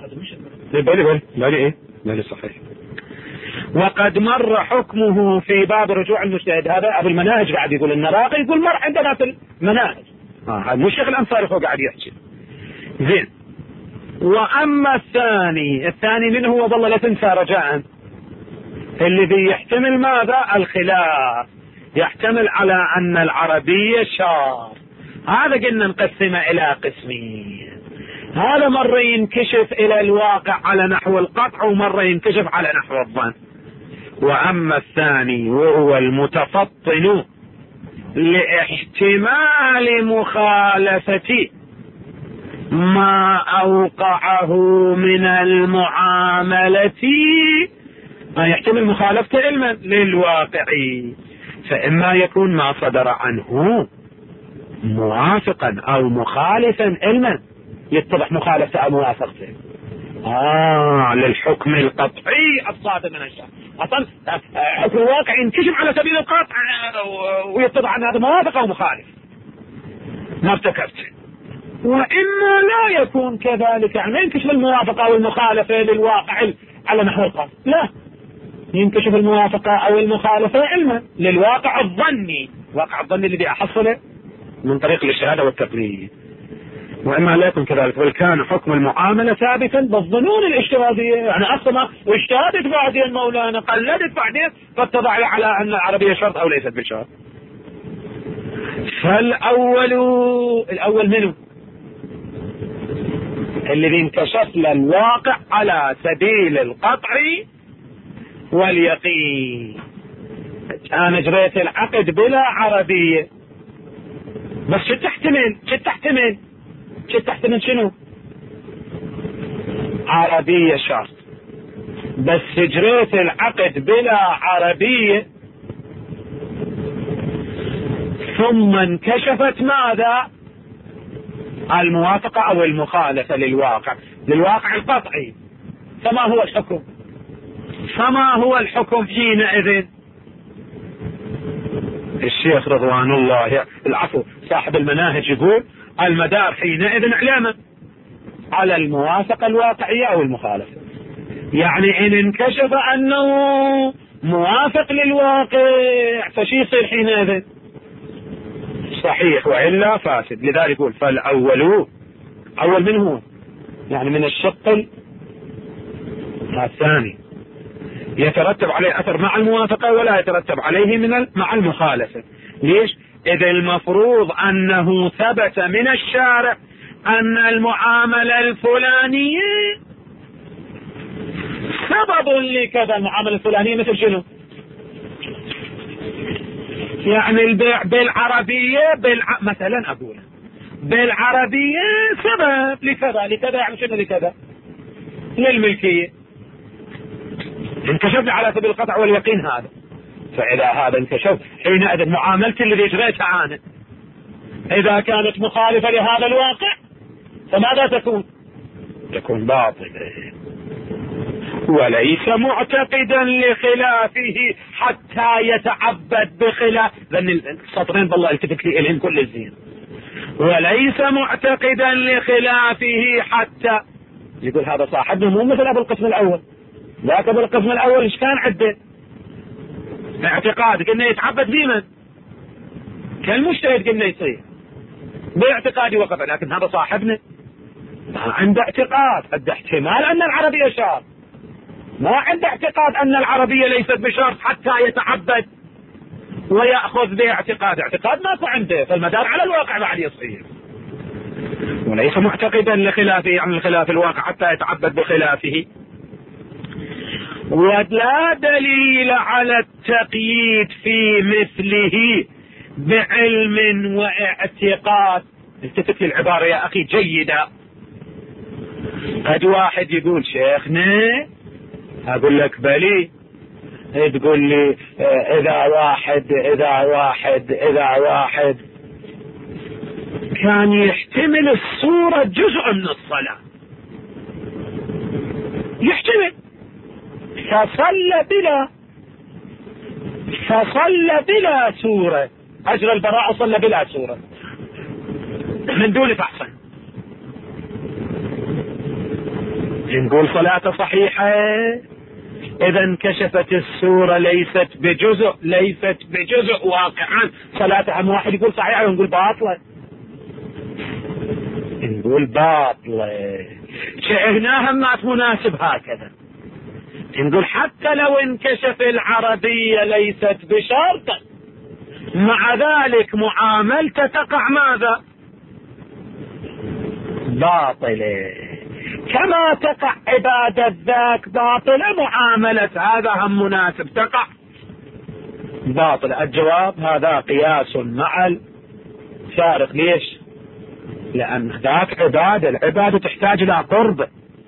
بالي صحيح. وقد مر حكمه في باب رجوع المجتهد، هذا ابو المناهج قاعد يقول النراقي يقول مر عندنا في المناهج، مو الشيخ الانصاري هو قاعد يحكي. زين. واما الثاني منه هو والله لا تنسى رجاء الذي يحتمل ماذا؟ الخلاف، يحتمل على ان العربية شاذ. هذا قلنا نقسمه الى قسمين، هذا مرة ينكشف الى الواقع على نحو القطع ومرة ينكشف على نحو الظن. واما الثاني وهو المتفطن لاحتمال مخالفة ما اوقعه من المعاملة، ما يحتمل مخالفة علما للواقع، فإما يكون ما صدر عنه موافقا أو مخالفا علما، يتضح مخالفة أو موافقته للحكم القطعي الصادر من الشرع. أصلا حكم الواقع ينكشف على سبيل القطع ويتضح أن هذا موافق أو مخالف ما ارتكبته. وإما لا يكون كذلك، يعني ما ينكشف الموافقة أو المخالفة للواقع على نحو القطع، لا، ينكشف الموافقة أو المخالفة علما للواقع الظني، الواقع الظني الذي أحصله من طريق الاجتهاد والتقليد. وإما لا يكون كذلك، بل كان حكم المعاملة ثابتا بالظنون الاجتهادية. يعني أصلا اجتهدت بعدين مولانا، قلدت بعدين، فاتضع على أن العربية شرط أو ليست بشرط. الأول منه الذي انكشف للواقع على سبيل القطع واليقين. أنا جريت العقد بلا عربية، بس شو تحتمل شنو؟ عربية شرط. بس جريت العقد بلا عربية، ثم انكشفت ماذا؟ الموافقة أو المخالفة للواقع القطعي. فما هو الحكم حينئذ؟ الشيخ رضوان الله صاحب المناهج يقول المدار حينئذ علامة على الموافقة الواقعية أو المخالفة. يعني إن انكشف أنه موافق للواقع فشي يصير حينئذ؟ صحيح، وإلا فاسد. لذلك يقول فالأول، أول من هو؟ يعني من الشق الثاني يترتب عليه أثر مع الموافقة ولا يترتب عليه مع المخالفة. ليش؟ إذا المفروض أنه ثبت من الشارع أن المعاملة الفلانية سبب لكذا. المعاملة الفلانية مثل شنو؟ يعني البيع بالعربية مثلا أقول بالعربية سبب لكذا، يعني شنو لكذا؟ للملكية. انكشف على سبيل القطع واليقين هذا. فإذا هذا انكشف حينئذ معاملتي اللي جريتها أنا إذا كانت مخالفة لهذا الواقع فماذا تكون باطلة. وليس معتقدا لخلافه حتى يتعبد بخلاف. لأن السطرين بالله التفت لي إلهم كل الزين. وليس معتقدا لخلافه حتى يقول هذا صاحبنا مو مثل أبو القسم الأول. ذاك أبو القسم الأول إيش كان عنده؟ اعتقاد، قلنا يتعبد بمن؟ كالمجتهد قلنا يصير باعتقادي وقف. لكن هذا صاحبنا ما عنده اعتقاد، عنده احتمال أن العربية شرط، ما عنده اعتقاد أن العربية ليست بشرط حتى يتعبد ويأخذ باعتقاد. اعتقاد ماكو عنده، فالمدار على الواقع بعد يصير. وليس معتقدا لخلافه عن الخلاف الواقع حتى يتعبد بخلافه. ولا دليل على التقييد في مثله بعلم واعتقاد. التفت للعبارة يا أخي جيدة. قد واحد يقول شيخنا، أقول لك بلي، تقول لي إذا واحد كان يحتمل الصورة جزء من الصلاة، يحتمل، فصلى بلا سورة، أجر البراءة صلى بلا سورة من دون فحصا، نقول صلاته صحيحة. إذا انكشفت السورة ليست بجزء واقعا، صلاته هم واحد يقول صحيحة ونقول باطلة، شئناها ما مناسب هكذا. نقول حتى لو انكشف العربية ليست بشرط، مع ذلك معاملته تقع ماذا؟ باطلة. كما تقع عبادة ذاك باطلة، معاملة هذا هم مناسب تقع باطلة. الجواب هذا قياس مع الفارق. ليش؟ لأن ذاك العبادة تحتاج إلى قرب.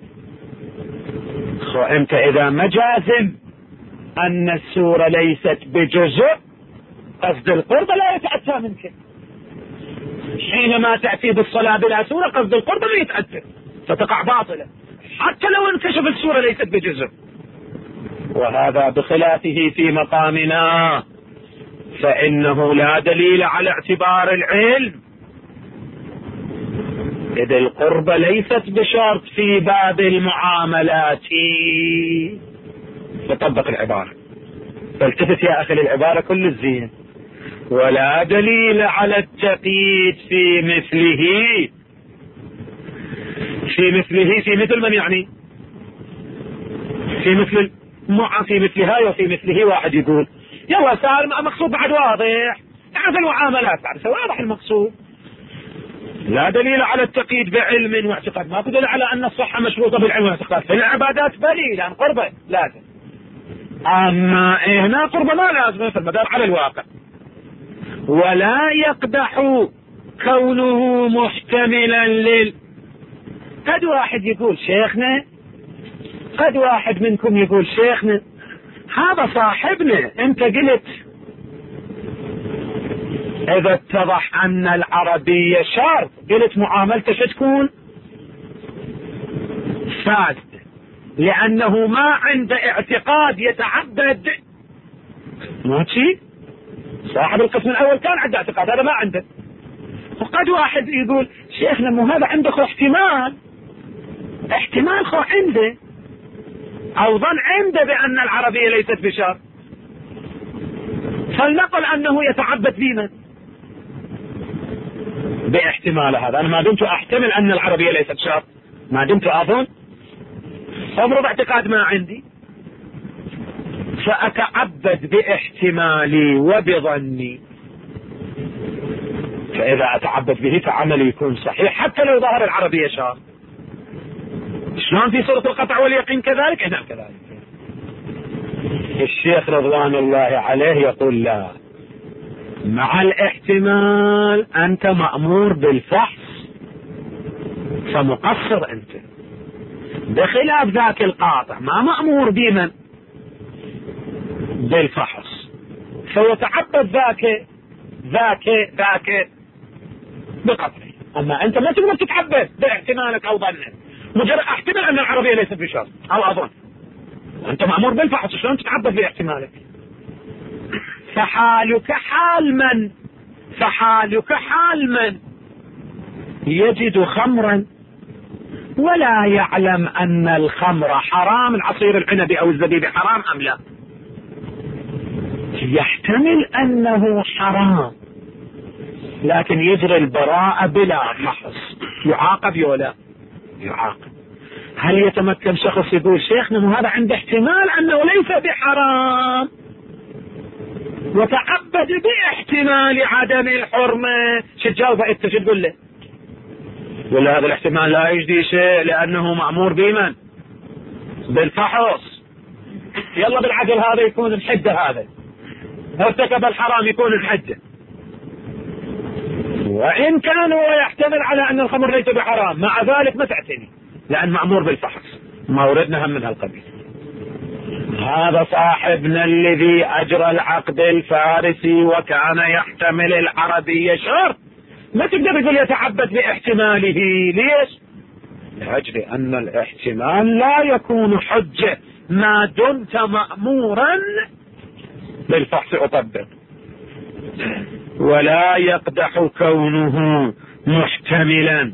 أنت إذا ما جازم أن السورة ليست بجزء، قصد القرب لا يتأتى منك. حينما تأتي بالصلاة بلا سورة قصد القرب لا يتأتى، فتقع باطلة حتى لو انكشف السورة ليست بجزء. وهذا بخلافه في مقامنا، فإنه لا دليل على اعتبار العلم، إذ القرب ليست بشرط في باب المعاملات. تطبق العبارة. فالتفت يا أخي للعبارة كل الزين. ولا دليل على التقييد في مثله. في مثل من يعني؟ في مثل هاي وفي مثله. واحد يقول يلا صار مقصود بعد واضح، تعرف المعاملات تعرف واضح المقصود. لا دليل على التقييد بعلم واعتقاد. ما دليل على أن الصحة مشروطة بالعلم والاعتقاد. في العبادات بلي لأن قربة لازم، أما هنا قربة ما لازم في المدار على الواقع. ولا يقدح كونه محتملا قد واحد يقول شيخنا، قد واحد منكم يقول شيخنا هذا صاحبنا انت قلت اذا اتضح ان العربية شرط، قلت معاملته تكون فاسد لانه ما عنده اعتقاد يتعبد. ماشي، صاحب القسم الاول كان عنده اعتقاد، هذا ما عنده. وقد واحد يقول شيخنا مو هذا عنده احتمال خو عنده او ظن عنده بان العربية ليست بشرط، فلنقل انه يتعبد بمن؟ باحتمال هذا. انا ما دمت احتمل ان العربية ليست شرط، ما دمت اظن افرض اعتقاد ما عندي فاتعبد باحتمالي وبظني، فاذا اتعبد به فعملي يكون صحيح حتى لو ظهر العربية شرط. شلون في صورة القطع واليقين كذلك؟ نعم كذلك. الشيخ رضوان الله عليه يقول لا، مع الاحتمال انت مأمور بالفحص فمقصر انت، بخلاف ذاك القاطع ما مأمور بمن؟ بالفحص، فيتعبد ذاك بقطعه. اما انت ما تقدر تتعبد باحتمالك او ظنك، مجرد احتمل ان العربية ليست بشرط او اظن، انت مأمور بالفحص شلون تتعبد باحتمالك؟ فحالك حال من يجد خمرا ولا يعلم ان الخمر حرام، العصير العنبي او الزبيب حرام ام لا؟ يحتمل انه حرام لكن يجري البراءة بلا فحص، يعاقب ولا يعاقب؟ هل يتمكن شخص يقول شيخنا هذا عنده احتمال انه ليس بحرام وتعبد باحتمال عدم الحرمة؟ شو تجاوبه انت؟ شو تقول له؟ ولا هذا الاحتمال لا يجدي شيء لانه مأمور بمن؟ بالفحص. يلا بالعقل هذا يكون الحجة، هذا ارتكب الحرام يكون الحجة، وان كان هو يحتمل على ان الخمر ليس بحرام مع ذلك ما تعتني لان مأمور بالفحص. ما وردنا هم من هالقبيل. هذا صاحبنا الذي اجرى العقد الفارسي وكان يحتمل العربية شرط، ما تقدر تقول يتعبد باحتماله. ليش؟ لاجل ان الاحتمال لا يكون حجة ما دمت مأمورا بالفحص اطبق. ولا يقدح كونه محتملا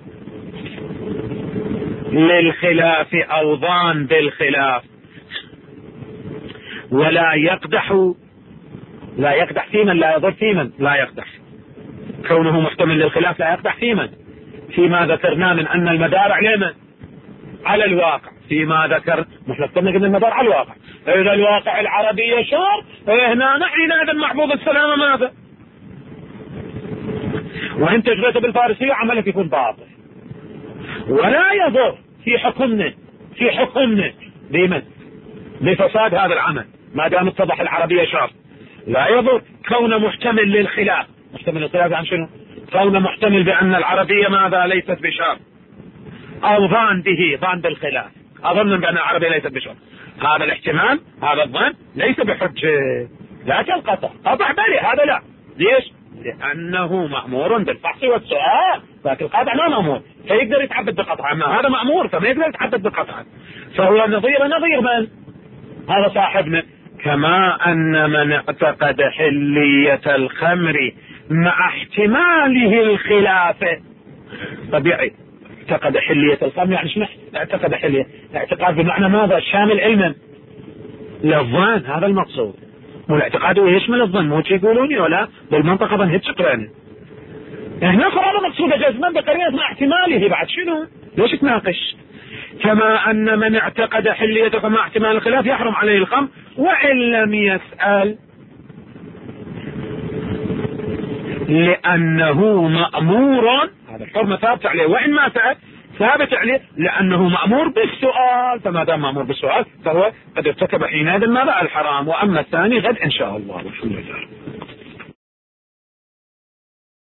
للخلاف او ظان بالخلاف. ولا يقدح في من لا يضر في من لا يقدح، كونه محتمل للخلاف لا يقدح في من؟ فيما ذكرنا من ان المدار على الواقع، فيما ذكر محلفتنا قلنا المدار على الواقع. اذا الواقع العربية شر هنا نحن هذا المحفوظ السلامة ماذا؟ وانت جريت بالفارسية عملك يكون باطل. ولا يضر في حكمنا بمن؟ بفساد هذا العمل ما دام اتضح العربية شر. لا يضر كونه محتمل للخلاف. محتمل للخلاف عن شنو؟ كونه محتمل بأن العربية ماذا؟ ليست بشر، او ظان بالخلاف، اظن بأن العربية ليست بشر. هذا الاحتمال هذا الظن ليس بحجة، لا كالقطع. قطع بلي هذا لا. ليش؟ لأنه مأمور بالفحص والسؤال، لكن القاطع ما مأمور فيقدر يتعبد بقطعه، أما هذا مأمور فما يقدر يتعبد بقطعه، فهو نظير من؟ هذا صاحبنا. كما أن من اعتقد حلية الخمر مع احتماله الخلاف طبيعي. اعتقد حلية الخمر يعني شنو اعتقد حلية؟ اعتقاد بمعنى ماذا؟ شامل علما. للظن، هذا المقصود. والاعتقاد يشمل الظن، مو يقولون ولا بالمنطقة ظن هيك قرينة. هنا قرار مقصودة جزما بقرينة مع احتماله، بعد شنو؟ ليش تناقش؟ كما أن من اعتقد حليته مع احتمال الخلاف يحرم عليه الخمر وإن لم يسأل، لأنه مأمور، هذا الحرمة ثابت عليه، وإن ما سأل ثابت عليه لأنه مأمور بالسؤال، فما دام مأمور بالسؤال فهو قد ارتكب حينئذ ماذا؟ الحرام. وأما الثاني غد إن شاء الله. والحمد لله.